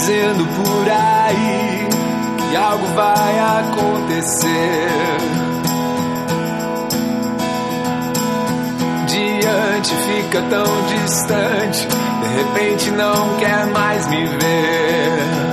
dizendo por aí que algo vai acontecer. Diante fica tão distante, de repente não quer mais me ver.